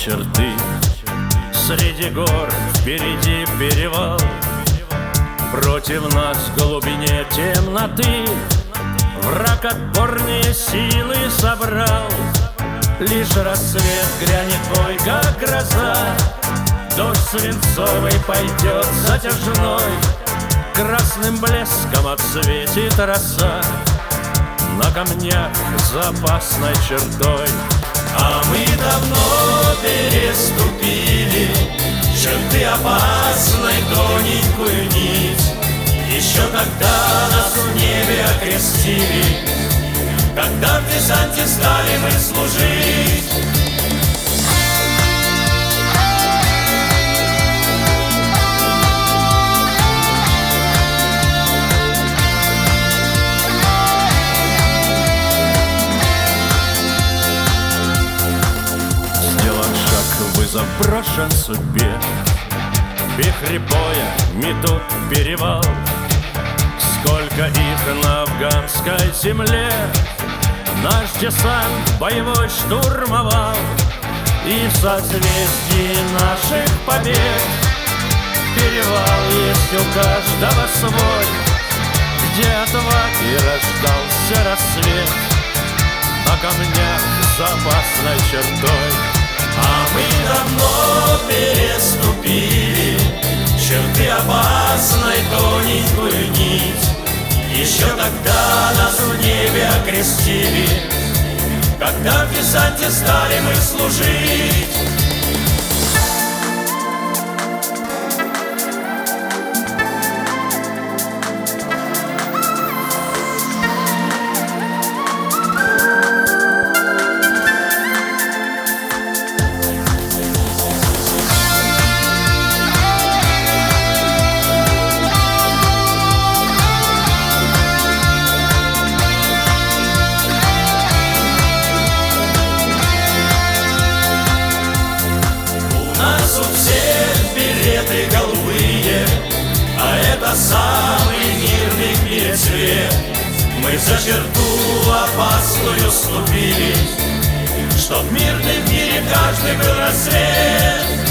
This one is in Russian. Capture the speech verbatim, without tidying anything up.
черты. Среди гор впереди перевал, против нас в глубине темноты. Враг отборные силы собрал, лишь рассвет грянет бой, как гроза. Дождь свинцовый пойдет затяжной, красным блеском отсветит роса на камнях за опасной чертой. А мы давно переступили черты опасной, тоненькую нить. Еще когда нас в небе окрестили, когда в десанте стали мы служить. Вызов брошен судьбе, вихри боя метут перевал. Сколько их на афганской земле наш десант боевой штурмовал. И в созвездии наших побед перевал есть у каждого свой, где отваги рождался рассвет на камнях за опасной чертой. А мы давно переступили черты опасной, тоненькую нить. Еще тогда нас в небе окрестили, когда в десанте стали мы служить. Самый мирный в мире цвет. Мы за черту опасную ступили, чтоб мирный в мире каждый был рассвет.